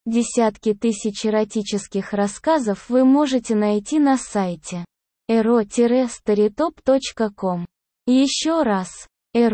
Десятки тысяч эротических рассказов вы можете найти на сайте ero-storytop.com. Еще раз,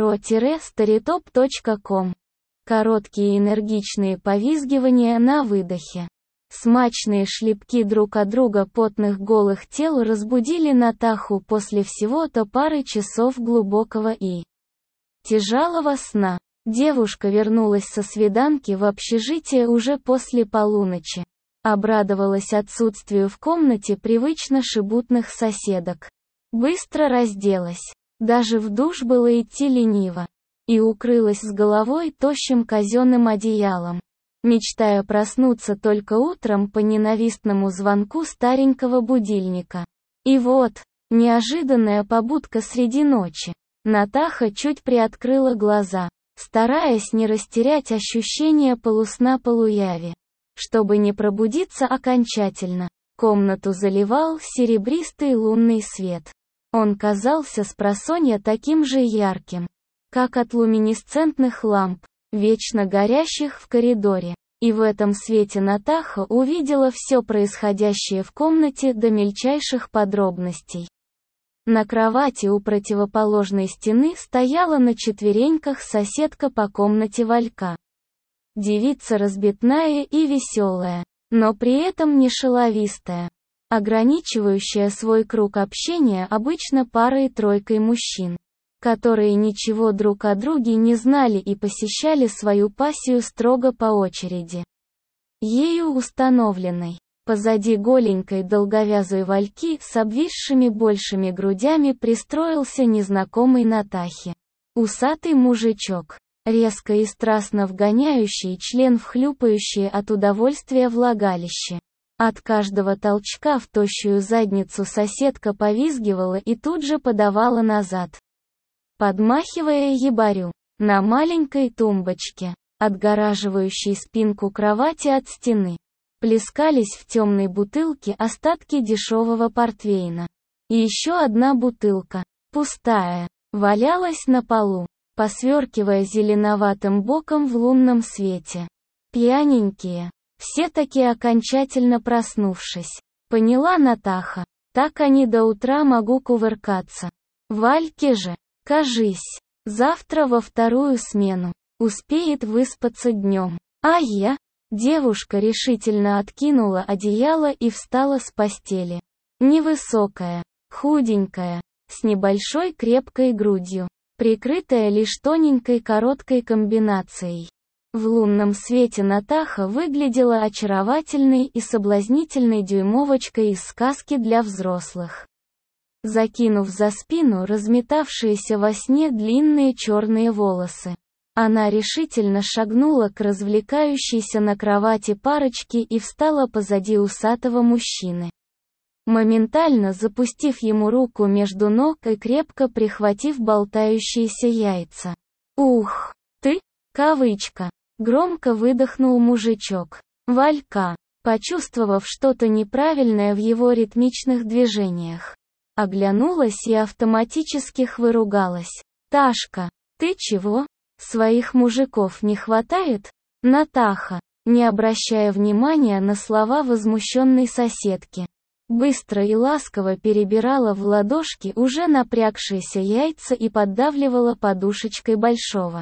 ero-storytop.com. Короткие энергичные повизгивания на выдохе. Смачные шлепки друг от друга потных голых тел разбудили Натаху после всего-то пары часов глубокого и тяжелого сна. Девушка вернулась со свиданки в общежитие уже после полуночи. Обрадовалась отсутствию в комнате привычно шебутных соседок. Быстро разделась. Даже в душ было идти лениво. И укрылась с головой тощим казенным одеялом, мечтая проснуться только утром по ненавистному звонку старенького будильника. И вот, неожиданная побудка среди ночи. Натаха чуть приоткрыла глаза, стараясь не растерять ощущение полусна-полуяви. Чтобы не пробудиться окончательно, комнату заливал серебристый лунный свет. Он казался спросонья таким же ярким, как от люминесцентных ламп, вечно горящих в коридоре. И в этом свете Натаха увидела все происходящее в комнате до мельчайших подробностей. На кровати у противоположной стены стояла на четвереньках соседка по комнате Валька. Девица разбитная и веселая, но при этом не шаловистая, ограничивающая свой круг общения обычно парой-тройкой мужчин, которые ничего друг о друге не знали и посещали свою пассию строго по очереди. Ею установленной. Позади голенькой долговязой Вальки с обвисшими большими грудями пристроился незнакомый Натахе. Усатый мужичок, резко и страстно вгоняющий член в хлюпающее от удовольствия влагалище. От каждого толчка в тощую задницу соседка повизгивала и тут же подавала назад, подмахивая ебарю, на маленькой тумбочке, отгораживающей спинку кровати от стены. Плескались в темной бутылке остатки дешевого портвейна. И еще одна бутылка, пустая, валялась на полу, посверкивая зеленоватым боком в лунном свете. Пьяненькие, все-таки окончательно проснувшись. Поняла Натаха, так они до утра могу кувыркаться. Вальке же, кажись, завтра во вторую смену, успеет выспаться днем. А я? Девушка решительно откинула одеяло и встала с постели. Невысокая, худенькая, с небольшой крепкой грудью, прикрытая лишь тоненькой короткой комбинацией. В лунном свете Натаха выглядела очаровательной и соблазнительной дюймовочкой из сказки для взрослых. Закинув за спину разметавшиеся во сне длинные черные волосы, она решительно шагнула к развлекающейся на кровати парочке и встала позади усатого мужчины, моментально запустив ему руку между ног и крепко прихватив болтающиеся яйца. «Ух, ты, кавычка!» — громко выдохнул мужичок. Валька, почувствовав что-то неправильное в его ритмичных движениях, оглянулась и автоматически выругалась. «Ташка, ты чего? Своих мужиков не хватает?» Натаха, не обращая внимания на слова возмущенной соседки, быстро и ласково перебирала в ладошки уже напрягшиеся яйца и поддавливала подушечкой большого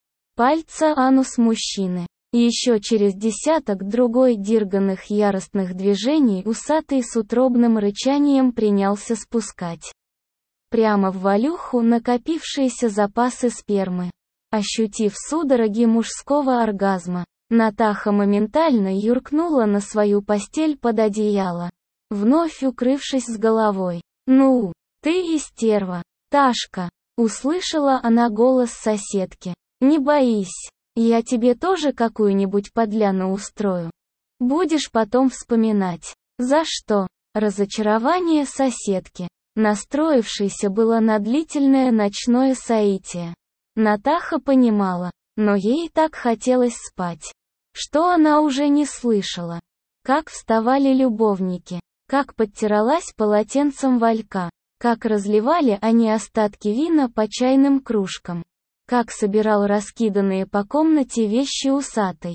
пальца анус мужчины. Еще через десяток другой дерганных яростных движений усатый с утробным рычанием принялся спускать прямо в Валюху накопившиеся запасы спермы. Ощутив судороги мужского оргазма, Натаха моментально юркнула на свою постель под одеяло, вновь укрывшись с головой. «Ну, ты и стерва, Ташка!» — услышала она голос соседки. «Не боись, я тебе тоже какую-нибудь подляну устрою. Будешь потом вспоминать». «За что?» Разочарование соседки, настроившейся было на длительное ночное соитие. Натаха понимала, но ей так хотелось спать, что она уже не слышала. Как вставали любовники, как подтиралась полотенцем Валька, как разливали они остатки вина по чайным кружкам, как собирал раскиданные по комнате вещи усатый.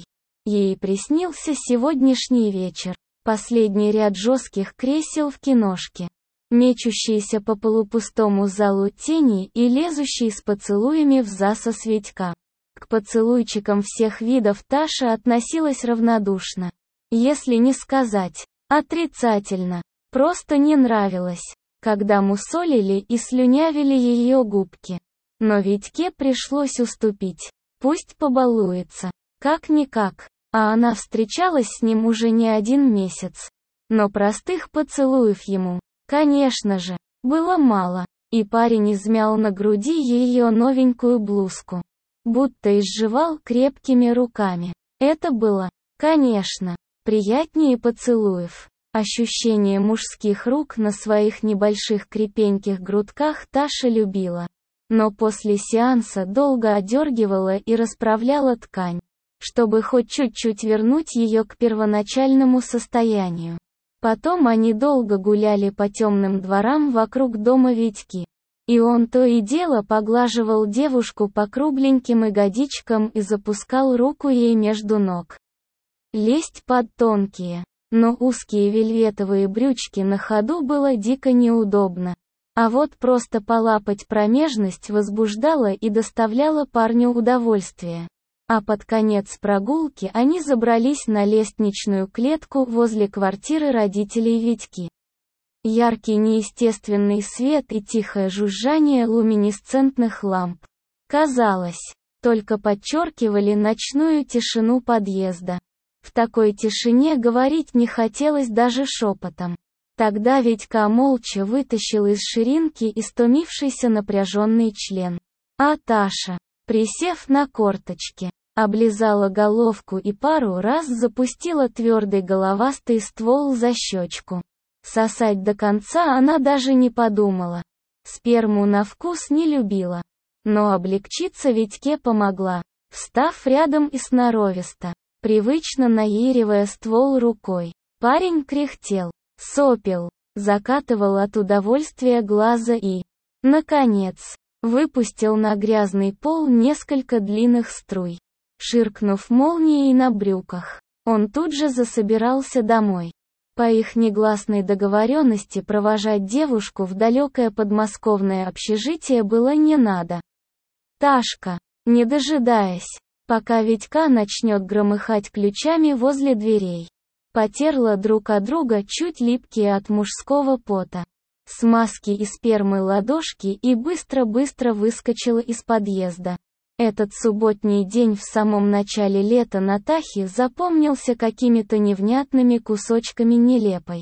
Ей приснился сегодняшний вечер. Последний ряд жестких кресел в киношке. Мечущиеся по полупустому залу тени и лезущие с поцелуями в засос Витька. К поцелуйчикам всех видов Таша относилась равнодушно. Если не сказать отрицательно. Просто не нравилось, когда мусолили и слюнявили ее губки. Но Витьке пришлось уступить. Пусть побалуется. Как-никак. А она встречалась с ним уже не 1 месяц. Но простых поцелуев ему, конечно же, было мало. И парень измял на груди ее новенькую блузку. Будто изживал крепкими руками. Это было, конечно, приятнее поцелуев. Ощущение мужских рук на своих небольших крепеньких грудках Таша любила. Но после сеанса долго одергивала и расправляла ткань, чтобы хоть чуть-чуть вернуть ее к первоначальному состоянию. Потом они долго гуляли по темным дворам вокруг дома Витьки. И он то и дело поглаживал девушку по кругленьким ягодичкам и запускал руку ей между ног. Лезть под тонкие, но узкие вельветовые брючки на ходу было дико неудобно. А вот просто полапать промежность возбуждало и доставляло парню удовольствие. А под конец прогулки они забрались на лестничную клетку возле квартиры родителей Витьки. Яркий неестественный свет и тихое жужжание люминесцентных ламп, казалось, только подчеркивали ночную тишину подъезда. В такой тишине говорить не хотелось даже шепотом. Тогда Витька молча вытащил из ширинки истомившийся напряженный член. А Таша, присев на корточки, облизала головку и пару раз запустила твердый головастый ствол за щечку. Сосать до конца она даже не подумала. Сперму на вкус не любила. Но облегчиться Витьке помогла, встав рядом и сноровисто, привычно наиривая ствол рукой. Парень кряхтел, сопел, закатывал от удовольствия глаза и, наконец, выпустил на грязный пол несколько длинных струй. Ширкнув молнией на брюках, он тут же засобирался домой. По их негласной договоренности провожать девушку в далекое подмосковное общежитие было не надо. Ташка, не дожидаясь, пока Витька начнет громыхать ключами возле дверей, потерла друг от друга чуть липкие от мужского пота, смазки и спермы ладошки и быстро-быстро выскочила из подъезда. Этот субботний день в самом начале лета на Тахе запомнился какими-то невнятными кусочками нелепой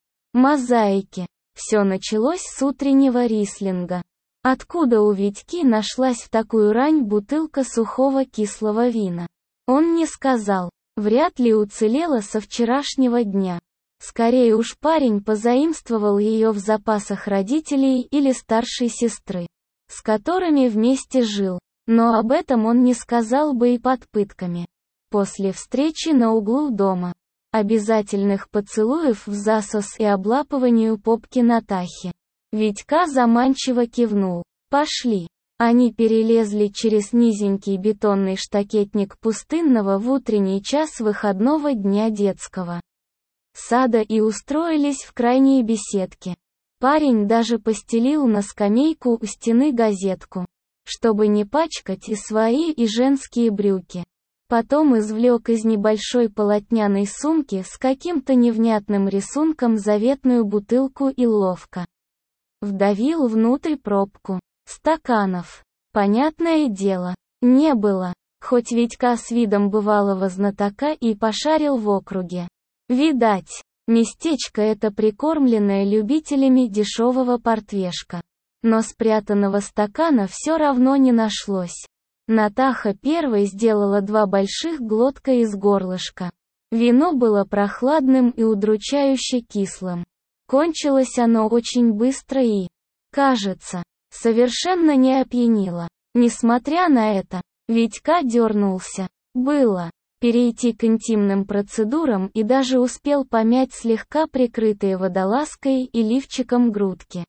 мозаики. Все началось с утреннего рислинга. Откуда у Витьки нашлась в такую рань бутылка сухого кислого вина? Он не сказал. Вряд ли уцелела со вчерашнего дня. Скорее уж парень позаимствовал ее в запасах родителей или старшей сестры, с которыми вместе жил. Но об этом он не сказал бы и под пытками. После встречи на углу дома, обязательных поцелуев в засос и облапыванию попки на Тахе, Витька заманчиво кивнул. «Пошли». Они перелезли через низенький бетонный штакетник пустынного в утренний час выходного дня детского сада и устроились в крайней беседке. Парень даже постелил на скамейку у стены газетку, чтобы не пачкать и свои, и женские брюки. Потом извлек из небольшой полотняной сумки с каким-то невнятным рисунком заветную бутылку и ловко вдавил внутрь пробку. Стаканов, понятное дело, не было, хоть Витька с видом бывалого знатока и пошарил в округе. Видать, местечко это прикормленное любителями дешевого портвешка. Но спрятанного стакана все равно не нашлось. Натаха первой сделала 2 больших глотка из горлышка. Вино было прохладным и удручающе кислым. Кончилось оно очень быстро и, кажется, совершенно не опьянило. Несмотря на это, Витька дернулся. Было. Перейти к интимным процедурам и даже успел помять слегка прикрытые водолазкой и лифчиком грудки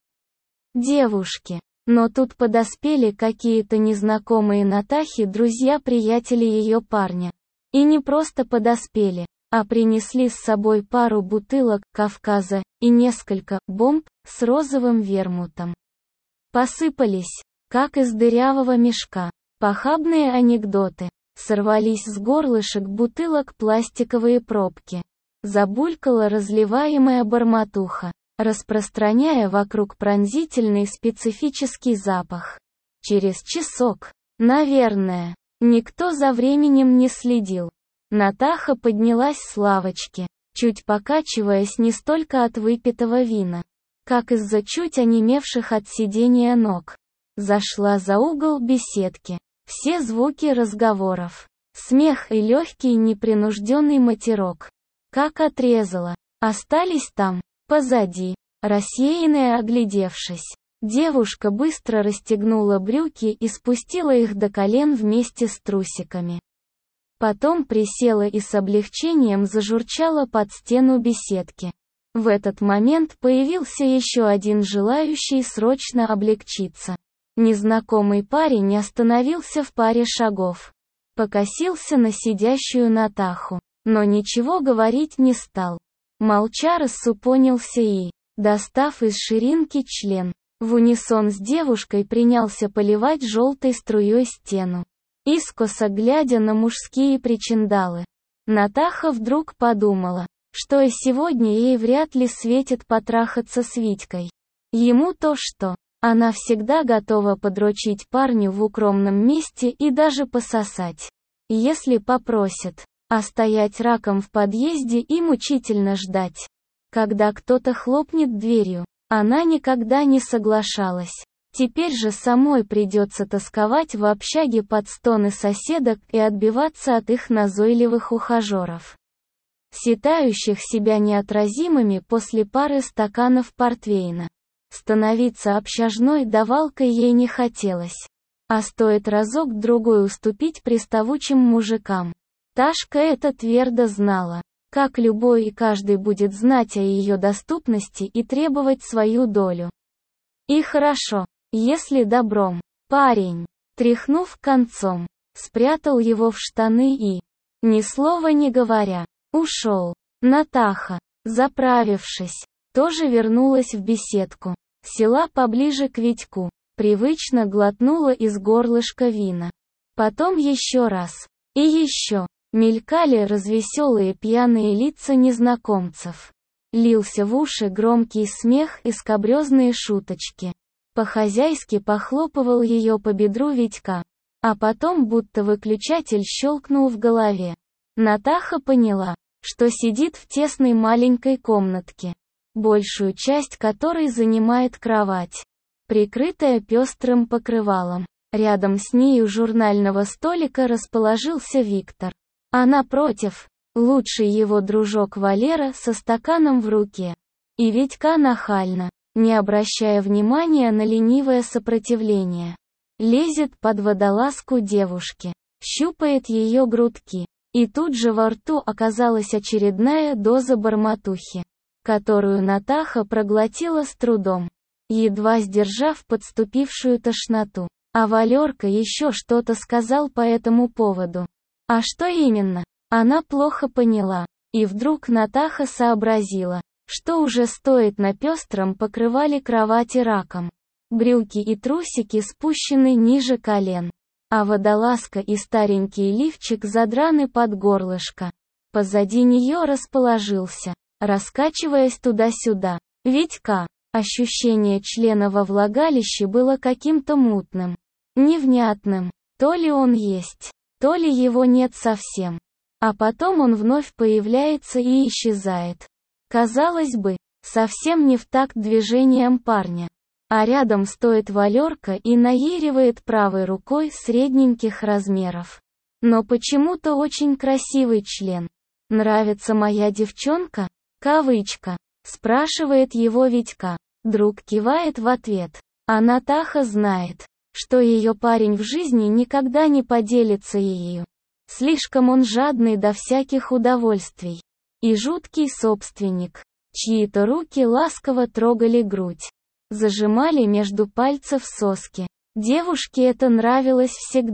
девушки. Но тут подоспели какие-то незнакомые Натахе друзья-приятели ее парня. И не просто подоспели, а принесли с собой пару бутылок Кавказа и несколько бомб с розовым вермутом. Посыпались, как из дырявого мешка, похабные анекдоты. Сорвались с горлышек бутылок пластиковые пробки. Забулькала разливаемая бормотуха, распространяя вокруг пронзительный специфический запах. Через часок, наверное, никто за временем не следил. Натаха поднялась с лавочки, чуть покачиваясь не столько от выпитого вина, как из-за чуть онемевших от сидения ног. Зашла за угол беседки. Все звуки разговоров, смех и легкий непринужденный матерок. Как отрезала. Остались там, позади, рассеянная оглядевшись. Девушка быстро расстегнула брюки и спустила их до колен вместе с трусиками. Потом присела и с облегчением зажурчала под стену беседки. В этот момент появился еще один желающий срочно облегчиться. Незнакомый парень остановился в паре шагов. Покосился на сидящую Натаху, но ничего говорить не стал. Молча рассупонился и, достав из ширинки член, в унисон с девушкой принялся поливать желтой струей стену, искоса глядя на мужские причиндалы. Натаха вдруг подумала, что и сегодня ей вряд ли светит потрахаться с Витькой. Ему-то что? Она всегда готова подрочить парню в укромном месте и даже пососать, если попросит, а стоять раком в подъезде и мучительно ждать, когда кто-то хлопнет дверью. Она никогда не соглашалась. Теперь же самой придется тосковать в общаге под стоны соседок и отбиваться от их назойливых ухажеров, считающих себя неотразимыми после пары стаканов портвейна. Становиться общажной давалкой ей не хотелось. А стоит разок-другой уступить приставучим мужикам. Ташка это твердо знала. Как любой и каждый будет знать о ее доступности и требовать свою долю. И хорошо, если добром. Парень, тряхнув концом, спрятал его в штаны и, ни слова не говоря, ушел. Натаха, заправившись, тоже вернулась в беседку. Села поближе к Витьку, привычно глотнула из горлышка вина. Потом еще раз. И еще. Мелькали развеселые пьяные лица незнакомцев. Лился в уши громкий смех и скабрезные шуточки. По-хозяйски похлопывал ее по бедру Витька. А потом будто выключатель щелкнул в голове. Натаха поняла, что сидит в тесной маленькой комнатке, большую часть которой занимает кровать, прикрытая пестрым покрывалом. Рядом с ней у журнального столика расположился Виктор. А напротив, лучший его дружок Валера со стаканом в руке. И Витька нахально, не обращая внимания на ленивое сопротивление, лезет под водолазку девушки, щупает ее грудки. И тут же во рту оказалась очередная доза бормотухи, которую Натаха проглотила с трудом, едва сдержав подступившую тошноту. А Валерка еще что-то сказал по этому поводу. А что именно, она плохо поняла. И вдруг Натаха сообразила, что уже стоит на пестром покрывале кровати раком. Брюки и трусики спущены ниже колен, а водолазка и старенький лифчик задраны под горлышко. Позади нее расположился, раскачиваясь туда-сюда, Витька. Ощущение члена во влагалище было каким-то мутным, невнятным. То ли он есть, то ли его нет совсем. А потом он вновь появляется и исчезает. Казалось бы, совсем не в такт движениям парня. А рядом стоит Валерка и наиривает правой рукой средненьких размеров. Но почему-то очень красивый член. «Нравится моя девчонка?» Кавычка. Спрашивает его Витька. Друг кивает в ответ. А Натаха знает, что ее парень в жизни никогда не поделится ею. Слишком он жадный до всяких удовольствий. И жуткий собственник. Чьи-то руки ласково трогали грудь, зажимали между пальцев соски. Девушке это нравилось всегда.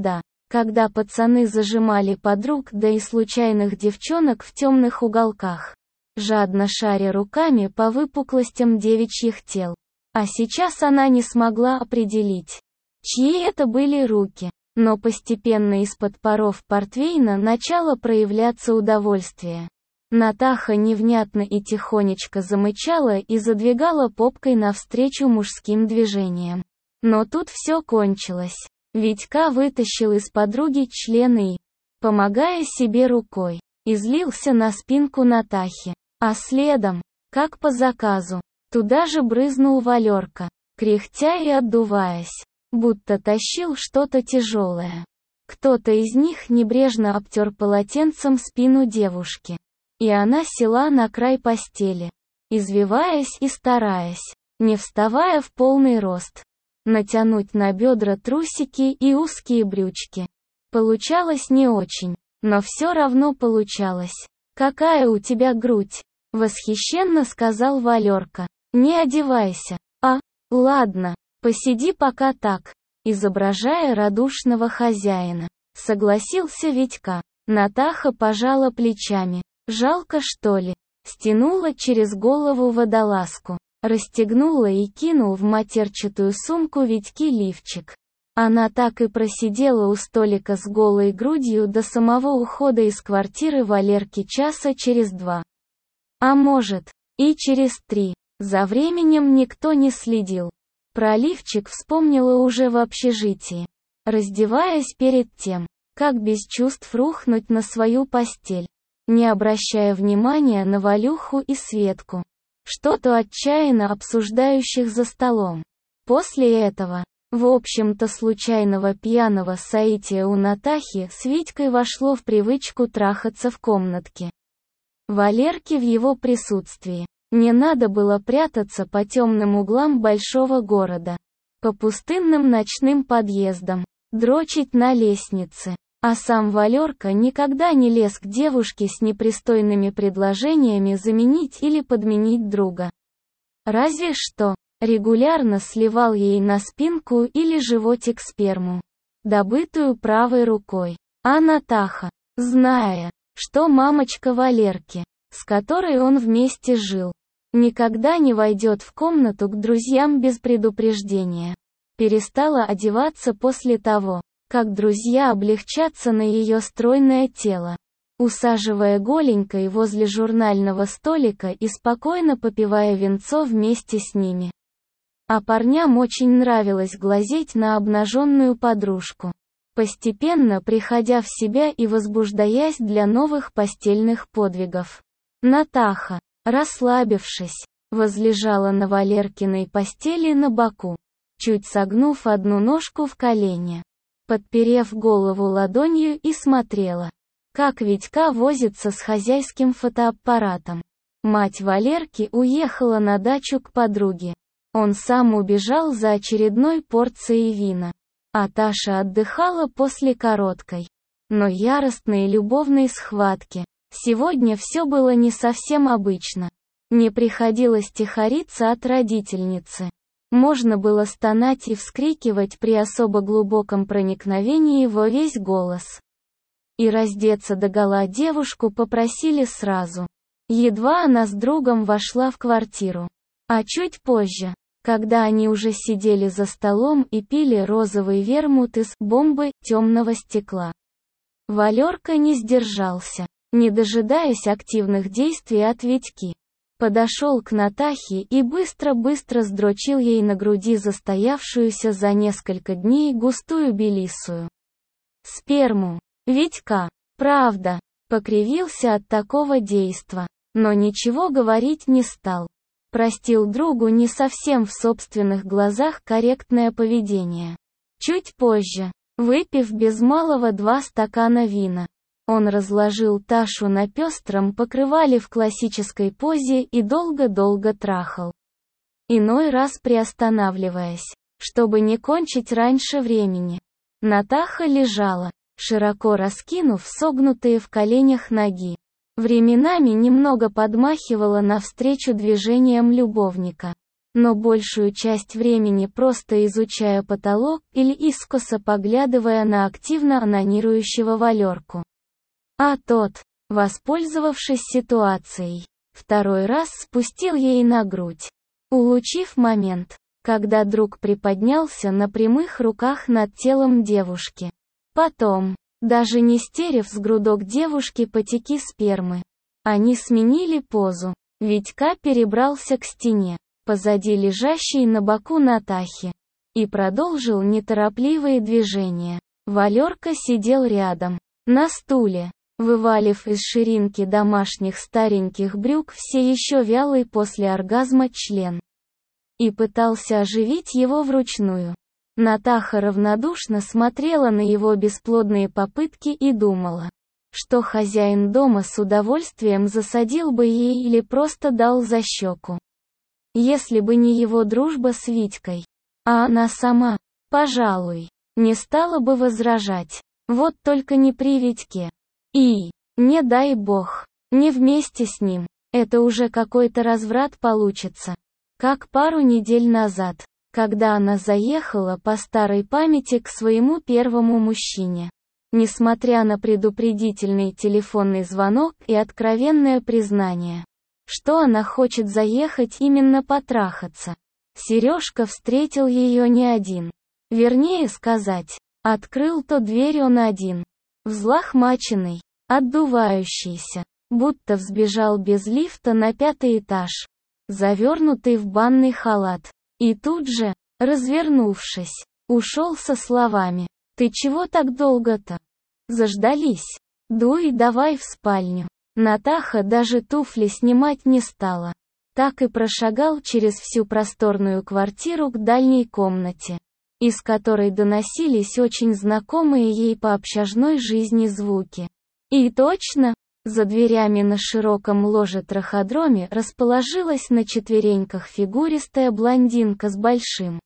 когда пацаны зажимали подруг, да и случайных девчонок в темных уголках, жадно шаря руками по выпуклостям девичьих тел. А сейчас она не смогла определить, чьи это были руки, но постепенно из-под паров портвейна начало проявляться удовольствие. Натаха невнятно и тихонечко замычала и задвигала попкой навстречу мужским движениям. Но тут все кончилось. Витька вытащил из подруги член и, помогая себе рукой, излился на спинку Натахи. А следом, как по заказу, туда же брызнул Валерка, кряхтя и отдуваясь, будто тащил что-то тяжелое. Кто-то из них небрежно обтер полотенцем спину девушки. И она села на край постели, извиваясь и стараясь, не вставая в полный рост, натянуть на бедра трусики и узкие брючки. Получалось не очень, но все равно получалось. «Какая у тебя грудь!» — восхищенно сказал Валерка. «Не одевайся». «А, ладно, посиди пока так», — изображая радушного хозяина, согласился Витька. Натаха пожала плечами. «Жалко, что ли?» Стянула через голову водолазку, расстегнула и кинул в матерчатую сумку Витьки лифчик. Она так и просидела у столика с голой грудью до самого ухода из квартиры Валерки часа через 2. А может, и через 3. За временем никто не следил. Про лифчик вспомнила уже в общежитии, раздеваясь перед тем, как без чувств рухнуть на свою постель, не обращая внимания на Валюху и Светку, что-то отчаянно обсуждающих за столом. После этого, в общем-то случайного пьяного соития у Натахи с Витькой вошло в привычку трахаться в комнатке Валерки в его присутствии. Не надо было прятаться по темным углам большого города, по пустынным ночным подъездам, дрочить на лестнице. А сам Валерка никогда не лез к девушке с непристойными предложениями заменить или подменить друга. Разве что, регулярно сливал ей на спинку или животик сперму, добытую правой рукой. А Натаха, зная, что мамочка Валерки, с которой он вместе жил, никогда не войдет в комнату к друзьям без предупреждения, перестала одеваться после того, как друзья облегчатся на ее стройное тело, усаживая голенькой возле журнального столика и спокойно попивая винцо вместе с ними. А парням очень нравилось глазеть на обнаженную подружку, постепенно приходя в себя и возбуждаясь для новых постельных подвигов. Натаха, расслабившись, возлежала на Валеркиной постели на боку, чуть согнув одну ножку в колени, подперев голову ладонью и смотрела, как Витька возится с хозяйским фотоаппаратом. Мать Валерки уехала на дачу к подруге. Он сам убежал за очередной порцией вина. А Таша отдыхала после короткой, но яростной любовной схватки. Сегодня все было не совсем обычно. Не приходилось тихориться от родительницы. Можно было стонать и вскрикивать при особо глубоком проникновении во весь голос. И раздеться догола девушку попросили сразу. Едва она с другом вошла в квартиру. А чуть позже, когда они уже сидели за столом и пили розовый вермут из бомбы темного стекла, Валерка не сдержался, не дожидаясь активных действий от Витьки. Подошел к Натахе и быстро-быстро сдрочил ей на груди застоявшуюся за несколько дней густую белисую сперму. Витька, правда, покривился от такого действа, но ничего говорить не стал. Простил другу не совсем в собственных глазах корректное поведение. Чуть позже, выпив без малого 2 стакана вина, он разложил Ташу на пестром покрывале в классической позе и долго-долго трахал. Иной раз приостанавливаясь, чтобы не кончить раньше времени. Натаха лежала, широко раскинув согнутые в коленях ноги. Временами немного подмахивала навстречу движениям любовника. но большую часть времени просто изучая потолок или искоса поглядывая на активно онанирующего Валерку. А тот, воспользовавшись ситуацией, второй раз спустил ей на грудь, улучив момент, когда друг приподнялся на прямых руках над телом девушки. Потом, даже не стерев с грудок девушки потеки спермы, они сменили позу. Витька перебрался к стене, позади лежащей на боку Натахи, и продолжил неторопливые движения. Валерка сидел рядом, на стуле, вывалив из ширинки домашних стареньких брюк все еще вялый после оргазма член, и пытался оживить его вручную. Натаха равнодушно смотрела на его бесплодные попытки и думала, что хозяин дома с удовольствием засадил бы ей или просто дал за щеку. Если бы не его дружба с Витькой, а она сама, пожалуй, не стала бы возражать. Вот только не при Витьке. И, не дай бог, не вместе с ним, это уже какой-то разврат получится. Как пару недель назад, когда она заехала по старой памяти к своему первому мужчине. Несмотря на предупредительный телефонный звонок и откровенное признание, что она хочет заехать именно потрахаться, Сережка встретил ее не один. Вернее сказать, открыл то дверь он один. Взлохмаченный, отдувающийся, будто взбежал без лифта на 5-й этаж, завернутый в банный халат. И тут же, развернувшись, ушел со словами: «Ты чего так долго-то? Заждались? Дуй давай в спальню». Натаха даже туфли снимать не стала. Так и прошагал через всю просторную квартиру к дальней комнате, из которой доносились очень знакомые ей по общажной жизни звуки. И точно, за дверями на широком ложе-траходроме расположилась на четвереньках фигуристая блондинка с большим,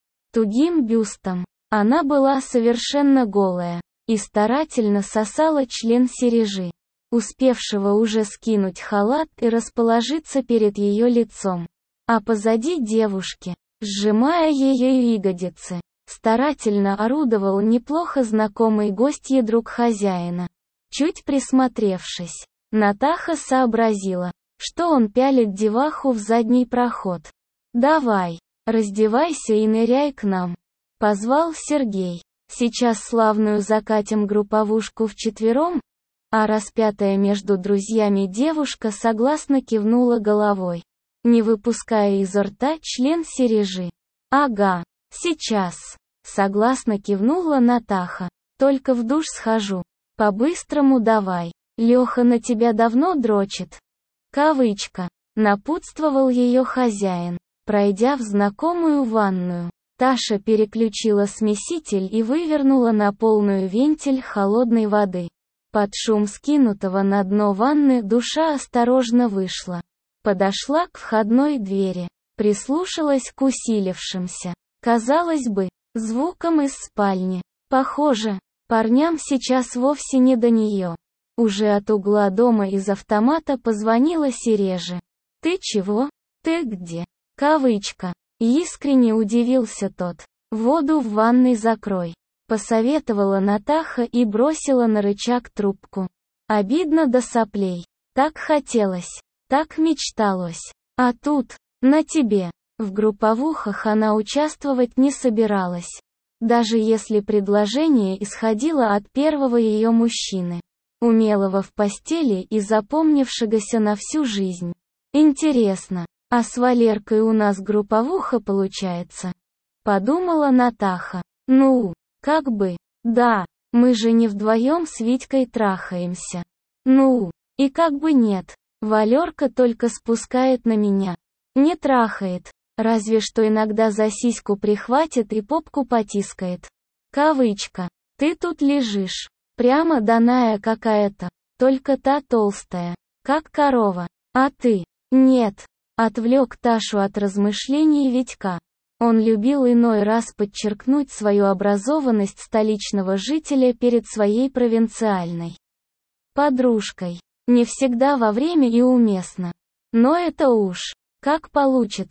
тугим бюстом. Она была совершенно голая, и старательно сосала член Сережи, успевшего уже скинуть халат и расположиться перед ее лицом. А позади девушки, сжимая ее ягодицы, старательно орудовал неплохо знакомый гостье друг хозяина. Чуть присмотревшись, Натаха сообразила, что он пялит деваху в задний проход. «Давай, раздевайся и ныряй к нам», — позвал Сергей. «Сейчас славную закатим групповушку вчетвером?» А распятая между друзьями девушка согласно кивнула головой, не выпуская изо рта член Сережи. «Ага, сейчас», — согласно кивнула Натаха. «Только в душ схожу. По-быстрому давай. Леха на тебя давно дрочит?» Кавычка. Напутствовал ее хозяин, пройдя в знакомую ванную. Таша переключила смеситель и вывернула на полную вентиль холодной воды. Под шум скинутого на дно ванны душа осторожно вышла. Подошла к входной двери, прислушалась к усилившимся, казалось бы, звукам из спальни. Похоже, парням сейчас вовсе не до нее. Уже от угла дома из автомата позвонила Сереже. «Ты чего? Ты где?» Кавычка. Искренне удивился тот. «Воду в ванной закрой», — посоветовала Натаха и бросила на рычаг трубку. Обидно до соплей. Так хотелось, так мечталось. А тут, на тебе. В групповухах она участвовать не собиралась. Даже если предложение исходило от первого ее мужчины, умелого в постели и запомнившегося на всю жизнь. Интересно, а с Валеркой у нас групповуха получается? Подумала Натаха. Ну, как бы, да, мы же не вдвоем с Витькой трахаемся. Ну, и как бы нет, Валерка только спускает на меня. Не трахает, разве что иногда за сиську прихватит и попку потискает. Кавычка. Ты тут лежишь, прямо даная какая-то, только та толстая, как корова. А ты? Нет. Отвлек Ташу от размышлений Витька. Он любил иной раз подчеркнуть свою образованность столичного жителя перед своей провинциальной подружкой. Не всегда во время и уместно. Но это уж, как получится.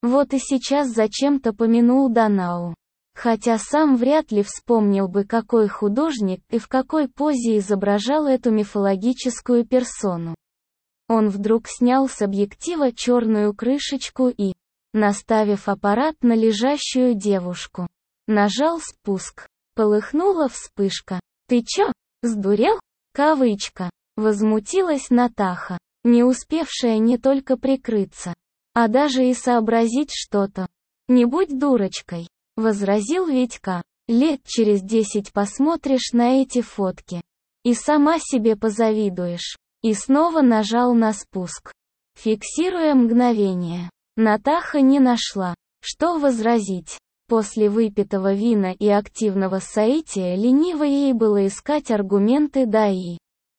Вот и сейчас зачем-то помянул Данау. Хотя сам вряд ли вспомнил бы, какой художник и в какой позе изображал эту мифологическую персону. Он вдруг снял с объектива черную крышечку и, наставив аппарат на лежащую девушку, нажал спуск. Полыхнула вспышка. «Ты чё, сдурел?» Кавычка. Возмутилась Натаха, не успевшая не только прикрыться, а даже и сообразить что-то. «Не будь дурочкой», — возразил Витька. «Лет через 10 посмотришь на эти фотки. И сама себе позавидуешь». И снова нажал на спуск. Фиксируя мгновение. Натаха не нашла, что возразить. После выпитого вина и активного соития лениво ей было искать аргументы, да и...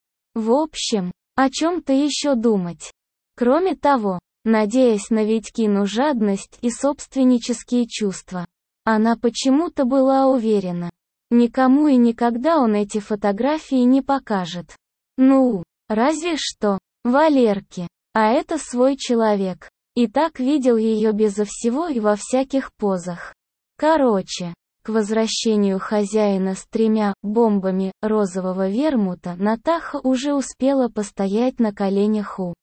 В общем, о чем-то еще думать. Кроме того, надеясь на Витькину жадность и собственнические чувства, она почему-то была уверена, никому и никогда он эти фотографии не покажет. Ну, разве что Валерке, а это свой человек. И так видел ее безо всего и во всяких позах. Короче, к возвращению хозяина с 3 бомбами розового вермута Натаха уже успела постоять на коленях у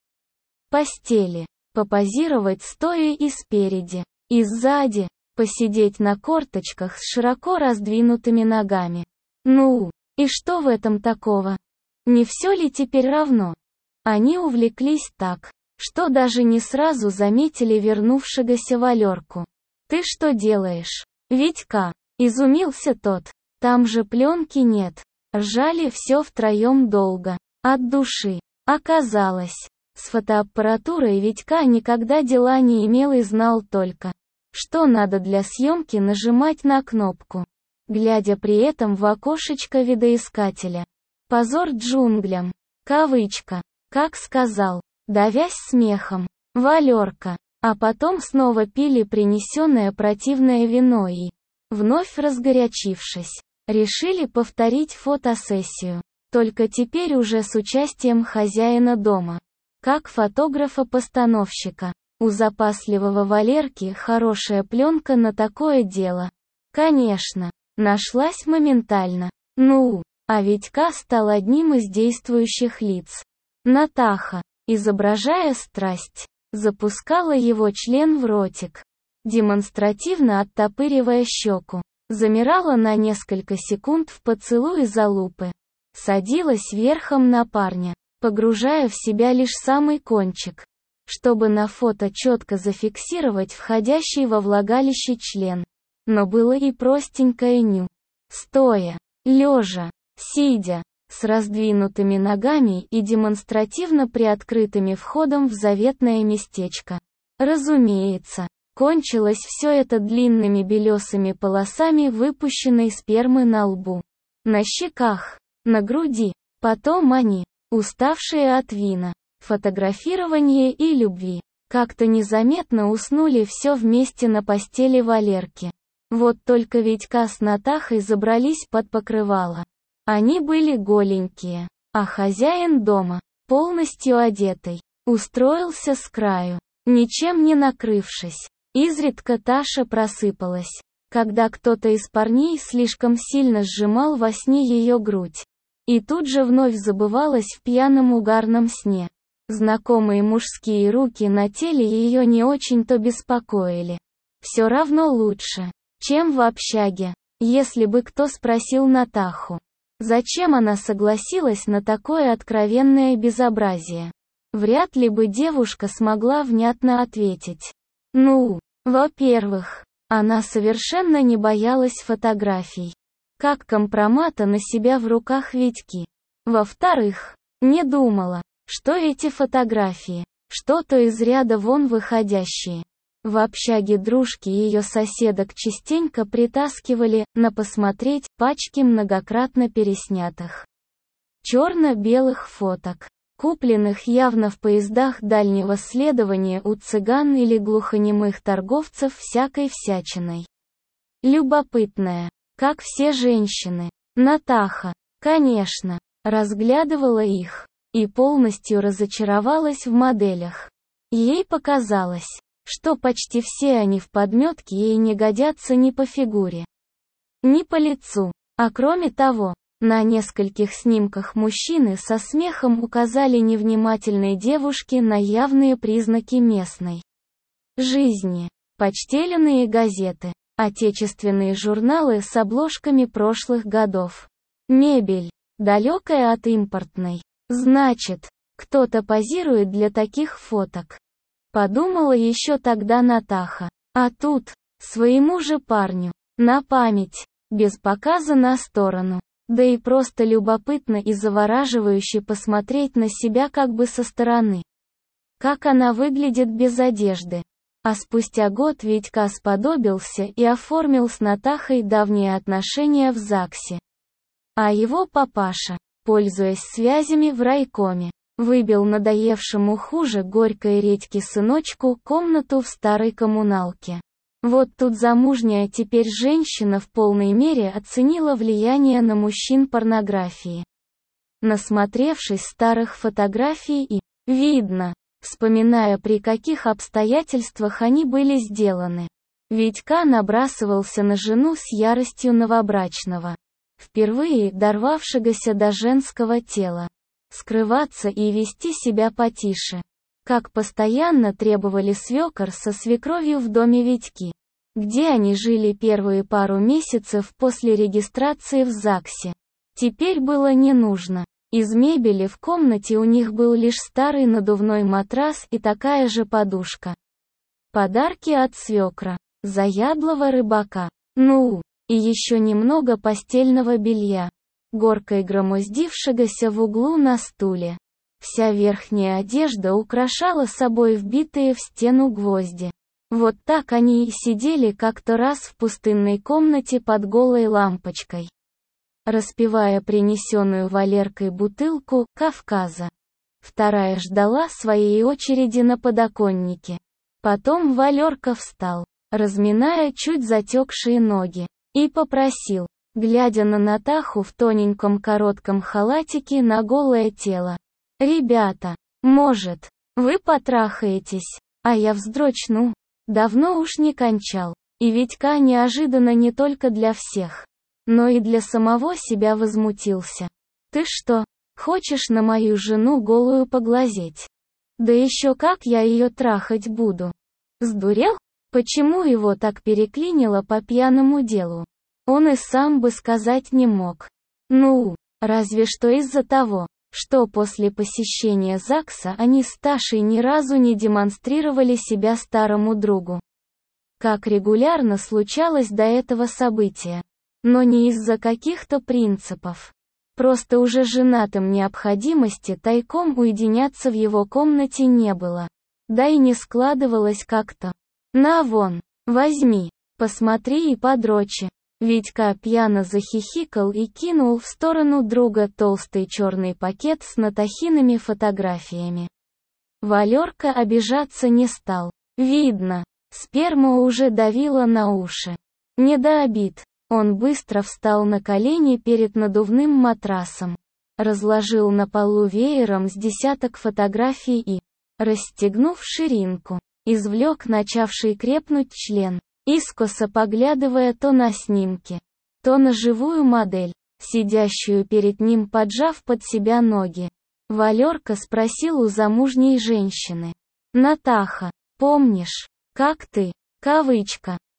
постели, попозировать стоя и спереди, и сзади, посидеть на корточках с широко раздвинутыми ногами. Ну, и что в этом такого? Не все ли теперь равно? Они увлеклись так, что даже не сразу заметили вернувшегося Валерку. «Ты что делаешь, Витька?» — изумился тот. «Там же пленки нет». Ржали все втроем долго, от души. Оказалось, с фотоаппаратурой Витька никогда дела не имел и знал только, что надо для съемки нажимать на кнопку, глядя при этом в окошечко видоискателя. «Позор джунглям», кавычка, как сказал, давясь смехом, Валерка. А потом снова пили принесенное противное вино и, вновь разгорячившись, решили повторить фотосессию. Только теперь уже с участием хозяина дома. Как фотографа-постановщика. У запасливого Валерки хорошая пленка на такое дело. Конечно, нашлась моментально. Ну, а Витька стал одним из действующих лиц. Натаха, изображая страсть, запускала его член в ротик, демонстративно оттопыривая щеку, замирала на несколько секунд в поцелуе залупы, садилась верхом на парня, погружая в себя лишь самый кончик, чтобы на фото четко зафиксировать входящий во влагалище член. Но было и простенькое ню. Стоя, лежа, сидя, с раздвинутыми ногами и демонстративно приоткрытыми входом в заветное местечко. Разумеется, кончилось все это длинными белесыми полосами выпущенной спермы на лбу, на щеках, на груди. Потом они, уставшие от вина, фотографирования и любви, как-то незаметно уснули все вместе на постели Валерки. Вот только Витька с Натахой забрались под покрывало. Они были голенькие, а хозяин дома, полностью одетый, устроился с краю, ничем не накрывшись. Изредка Таша просыпалась, когда кто-то из парней слишком сильно сжимал во сне ее грудь. И тут же вновь забывалась в пьяном угарном сне. Знакомые мужские руки на теле ее не очень-то беспокоили. Все равно лучше, чем в общаге. Если бы кто спросил Натаху, зачем она согласилась на такое откровенное безобразие, вряд ли бы девушка смогла внятно ответить. Ну, во-первых, она совершенно не боялась фотографий, как компромата на себя в руках Витьки. Во-вторых, не думала, что эти фотографии, что-то из ряда вон выходящие. В общаге дружки ее соседок частенько притаскивали на посмотреть пачки многократно переснятых черно-белых фоток, купленных явно в поездах дальнего следования у цыган или глухонемых торговцев всякой всячиной. Любопытная, как все женщины, Натаха, конечно, разглядывала их и полностью разочаровалась в моделях. Ей показалось, что почти все они в подметке ей не годятся ни по фигуре, ни по лицу. А кроме того, на нескольких снимках мужчины со смехом указали невнимательной девушке на явные признаки местной жизни. Почтенные газеты, отечественные журналы с обложками прошлых годов. Мебель, далекая от импортной. Значит, кто-то позирует для таких фоток. Подумала еще тогда Натаха. А тут, своему же парню, на память, без показа на сторону. Да и просто любопытно и завораживающе посмотреть на себя как бы со стороны. Как она выглядит без одежды. А спустя год Витька сподобился и оформил с Натахой давние отношения в ЗАГСе. А его папаша, пользуясь связями в райкоме, выбил надоевшему хуже горькой редьки сыночку комнату в старой коммуналке. Вот тут замужняя теперь женщина в полной мере оценила влияние на мужчин порнографии. Насмотревшись старых фотографий и, видно, вспоминая при каких обстоятельствах они были сделаны, Витька набрасывался на жену с яростью новобрачного, впервые дорвавшегося до женского тела. Скрываться и вести себя потише, как постоянно требовали свекор со свекровью в доме Витьки, где они жили первые пару месяцев после регистрации в ЗАГСе. Теперь было не нужно. Из мебели в комнате у них был лишь старый надувной матрас и такая же подушка. Подарки от свекра, заядлого рыбака, и еще немного постельного белья, горкой громоздившегося в углу на стуле. Вся верхняя одежда украшала собой вбитые в стену гвозди. Вот так они и сидели как-то раз в пустынной комнате под голой лампочкой, распивая принесенную Валеркой бутылку «Кавказа». Вторая ждала своей очереди на подоконнике. Потом Валерка встал, разминая чуть затекшие ноги, и попросил, глядя на Натаху в тоненьком коротком халатике на голое тело: «Ребята, может, вы потрахаетесь, а я вздрочну?» Давно уж не кончал, и Витька неожиданно не только для всех, но и для самого себя возмутился. «Ты что, хочешь на мою жену голую поглазеть? Да еще как я ее трахать буду? Сдурел?» Почему его так переклинило по пьяному делу? Он и сам бы сказать не мог. Разве что из-за того, что после посещения ЗАГСа они с Ташей ни разу не демонстрировали себя старому другу. Как регулярно случалось до этого события. Но не из-за каких-то принципов. Просто уже женатым необходимости тайком уединяться в его комнате не было. Да и не складывалось как-то. «На вон, возьми, посмотри и подрочи». Витька пьяно захихикал и кинул в сторону друга толстый черный пакет с Натахиными фотографиями. Валерка обижаться не стал. Видно, сперма уже давила на уши. Не до обид. Он быстро встал на колени перед надувным матрасом, разложил на полу веером с десяток фотографий и, расстегнув ширинку, извлек начавший крепнуть член, искоса поглядывая то на снимки, то на живую модель, сидящую перед ним, поджав под себя ноги. Валерка спросил у замужней женщины: «Натаха, помнишь, как ты, кавычка,